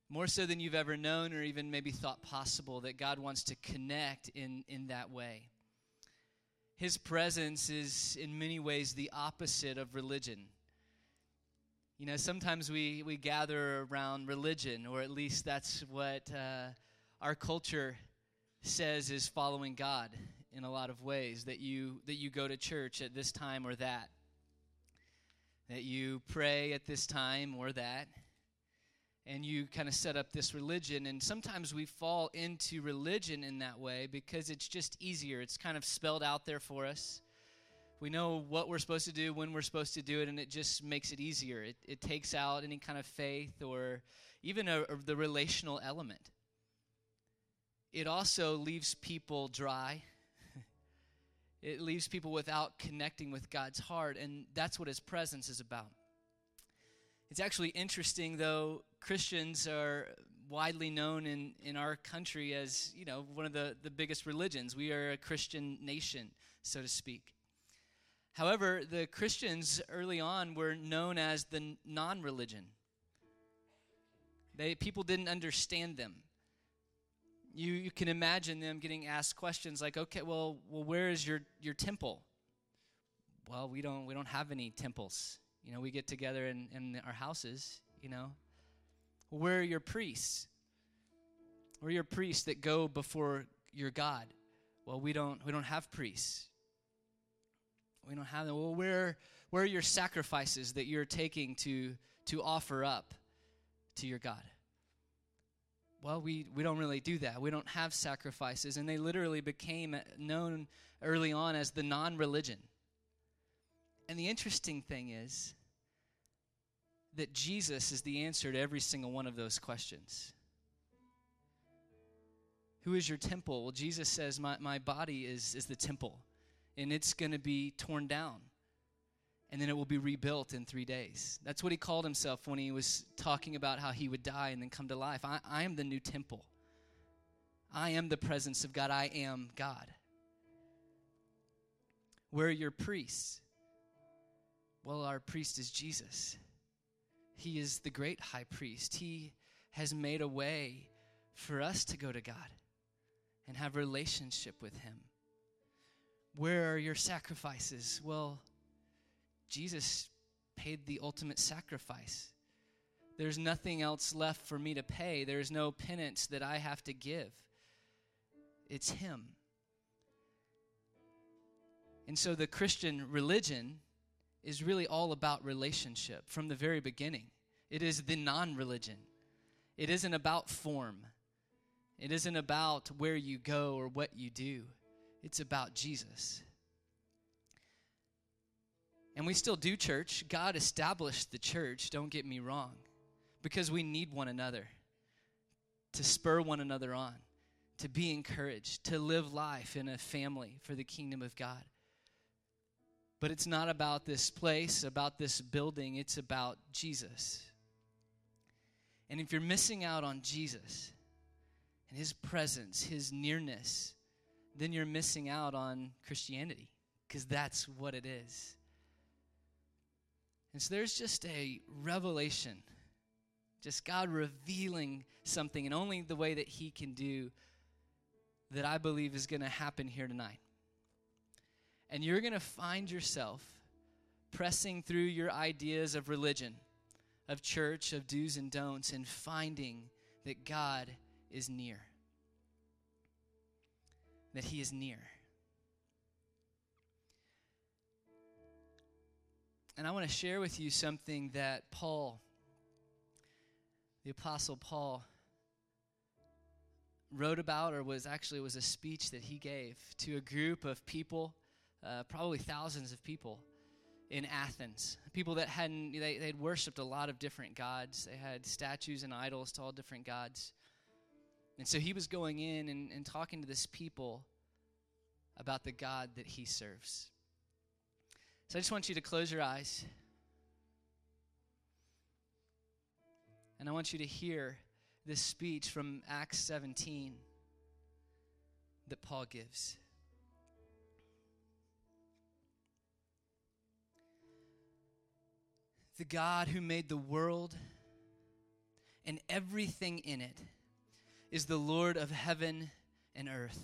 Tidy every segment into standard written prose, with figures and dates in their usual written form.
more so than you've ever known or even maybe thought possible, that God wants to connect in that way. His presence is in many ways the opposite of religion. You know, sometimes we gather around religion, or at least that's what our culture says is following God in a lot of ways, that you go to church at this time or that you pray at this time or that, and you kind of set up this religion. And sometimes we fall into religion in that way because it's just easier. It's kind of spelled out there for us. We know what we're supposed to do, when we're supposed to do it, and it just makes it easier. It takes out any kind of faith or even the relational element. It also leaves people dry. It leaves people without connecting with God's heart, and that's what His presence is about. It's actually interesting, though, Christians are widely known in our country as, you know, one of the biggest religions. We are a Christian nation, so to speak. However, the Christians early on were known as the non-religion. People didn't understand them. You can imagine them getting asked questions like, okay, well, where is your temple? Well, we don't have any temples. You know, we get together in our houses, you know. Well, where are your priests? Where are your priests that go before your God? Well, we don't have priests. We don't have them. Well, where are your sacrifices that you're taking to offer up to your God? Well, we don't really do that. We don't have sacrifices. And they literally became known early on as the non-religion. And the interesting thing is that Jesus is the answer to every single one of those questions. Who is your temple? Well, Jesus says, my body is the temple, and it's going to be torn down, and then it will be rebuilt in 3 days. That's what he called himself when he was talking about how he would die and then come to life. I am the new temple. I am the presence of God. I am God. Where are your priests? Well, our priest is Jesus. He is the great high priest. He has made a way for us to go to God and have a relationship with Him. Where are your sacrifices? Well, Jesus paid the ultimate sacrifice. There's nothing else left for me to pay. There's no penance that I have to give. It's Him. And so the Christian religion is really all about relationship from the very beginning. It is the non-religion. It isn't about form. It isn't about where you go or what you do. It's about Jesus. And we still do church. God established the church, don't get me wrong, because we need one another to spur one another on, to be encouraged, to live life in a family for the kingdom of God. But it's not about this place, about this building. It's about Jesus. And if you're missing out on Jesus and His presence, His nearness, then you're missing out on Christianity, because that's what it is. And so there's just a revelation, just God revealing something in only the way that He can do, that I believe is going to happen here tonight. And you're going to find yourself pressing through your ideas of religion, of church, of do's and don'ts, and finding that God is near. That He is near. And I want to share with you something that Paul, the Apostle Paul, wrote about, or was a speech that he gave to a group of people, probably thousands of people in Athens. People that they'd worshipped a lot of different gods. They had statues and idols to all different gods. And so he was going in and talking to this people about the God that he serves. So I just want you to close your eyes. And I want you to hear this speech from Acts 17 that Paul gives. The God who made the world and everything in it is the Lord of heaven and earth.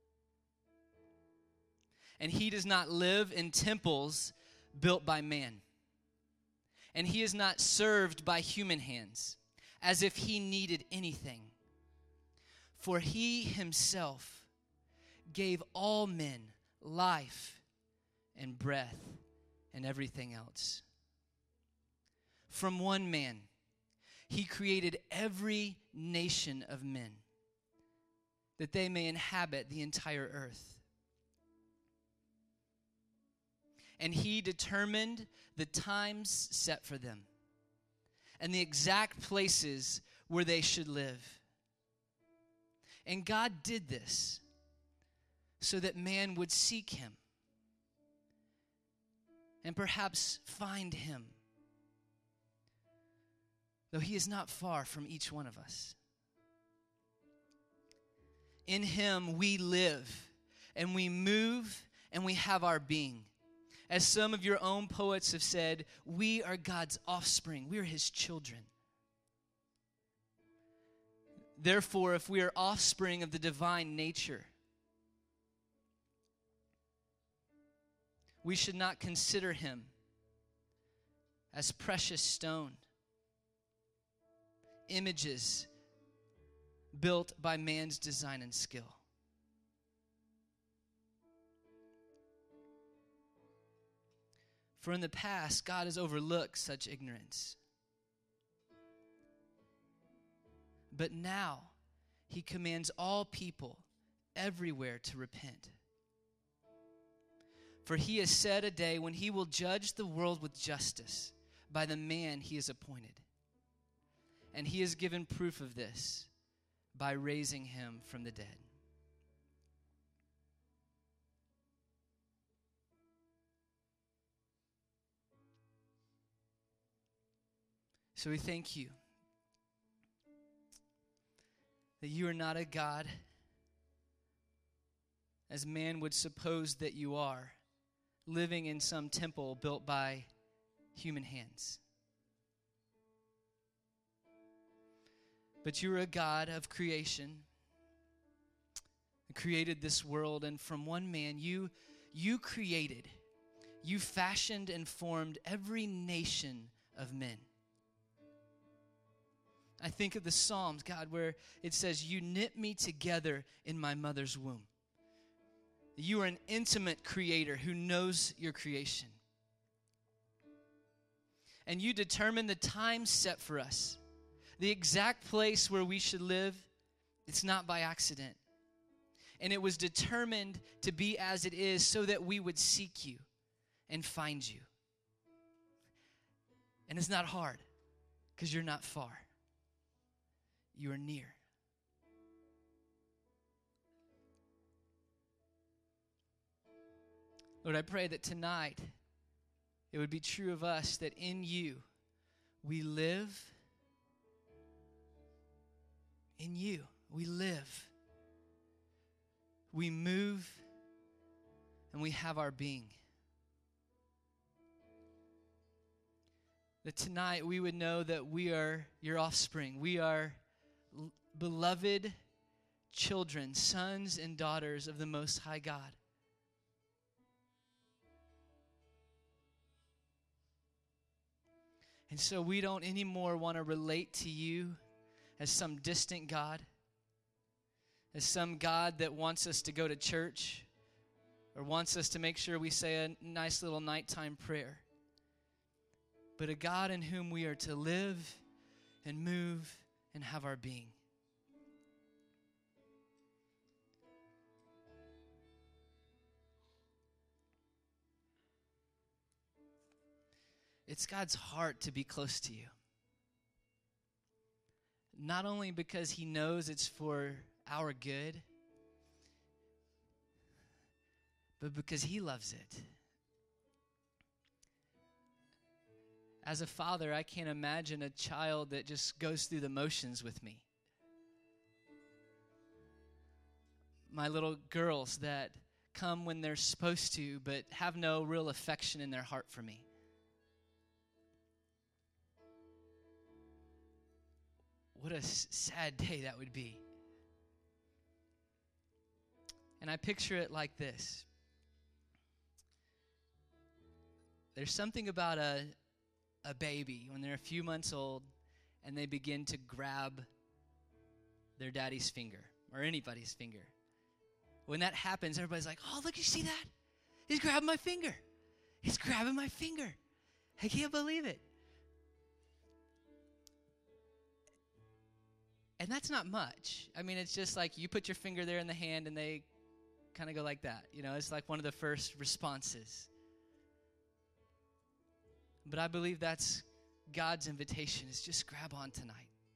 And he does not live in temples built by man. And he is not served by human hands, as if he needed anything. For he himself gave all men life and breath and everything else. From one man, he created every nation of men, that they may inhabit the entire earth. And he determined the times set for them and the exact places where they should live. And God did this so that man would seek him and perhaps find him, though he is not far from each one of us. In him we live and we move and we have our being. As some of your own poets have said, we are God's offspring. We are his children. Therefore, if we are offspring of the divine nature, we should not consider him as precious stone, images built by man's design and skill. For in the past, God has overlooked such ignorance. But now, he commands all people everywhere to repent. For he has set a day when he will judge the world with justice by the man he has appointed. And he has given proof of this by raising him from the dead. So we thank you that you are not a God as man would suppose that you are, living in some temple built by human hands. But you are a God of creation, who created this world, and from one man you created, you fashioned and formed every nation of men. I think of the Psalms, God, where it says, you knit me together in my mother's womb. You are an intimate creator who knows your creation. And you determine the time set for us, the exact place where we should live. It's not by accident. And it was determined to be as it is so that we would seek you and find you. And it's not hard because you're not far. You are near. Lord, I pray that tonight it would be true of us that in you we live. In you we live. We move and we have our being. That tonight we would know that we are your offspring. We are beloved children, sons and daughters of the Most High God. And so we don't anymore want to relate to you as some distant God, as some God that wants us to go to church or wants us to make sure we say a nice little nighttime prayer, but a God in whom we are to live and move and have our being. It's God's heart to be close to you. Not only because he knows it's for our good, but because he loves it. As a father, I can't imagine a child that just goes through the motions with me. My little girls that come when they're supposed to, but have no real affection in their heart for me. what a sad day that would be. And I picture it like this. There's something about a baby when they're a few months old and they begin to grab their daddy's finger or anybody's finger. When that happens, everybody's like, oh, look, you see that? He's grabbing my finger. He's grabbing my finger. I can't believe it. And that's not much. I mean, it's just like you put your finger there in the hand and they kind of go like that. You know, it's like one of the first responses. But I believe that's God's invitation, is just grab on tonight.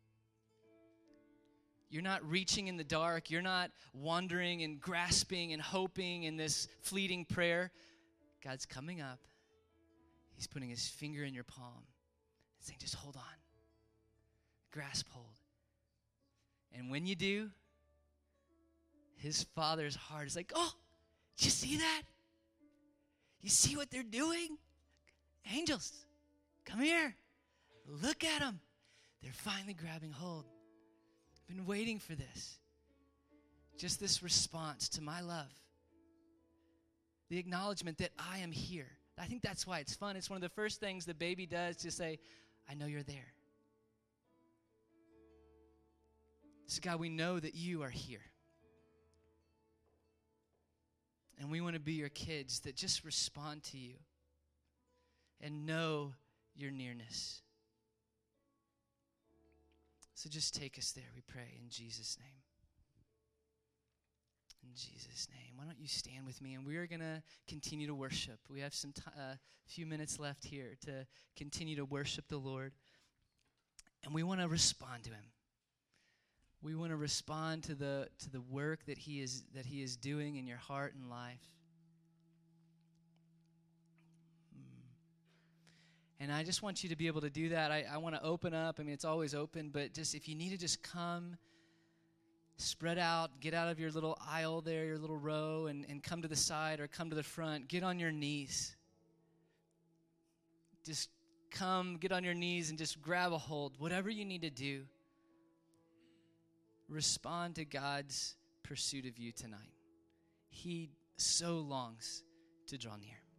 You're not reaching in the dark. You're not wandering and grasping and hoping in this fleeting prayer. God's coming up. He's putting his finger in your palm and saying, just hold on. Grasp hold. And when you do, his Father's heart is like, oh, did you see that? You see what they're doing? Angels, come here. Look at them. They're finally grabbing hold. I've been waiting for this. Just this response to my love. The acknowledgement that I am here. I think that's why it's fun. It's one of the first things the baby does to say, I know you're there. So God, we know that you are here. And we want to be your kids that just respond to you and know your nearness. So just take us there, we pray, in Jesus' name. In Jesus' name. Why don't you stand with me, and we are going to continue to worship. We have some few minutes left here to continue to worship the Lord. And we want to respond to him. We want to respond to the work that he is doing in your heart and life. And I just want you to be able to do that. I want to open up. I mean, it's always open, but just if you need to just come, spread out, get out of your little aisle there, your little row, and come to the side or come to the front. Get on your knees. Just come, get on your knees and just grab a hold. Whatever you need to do. Respond to God's pursuit of you tonight. He so longs to draw near.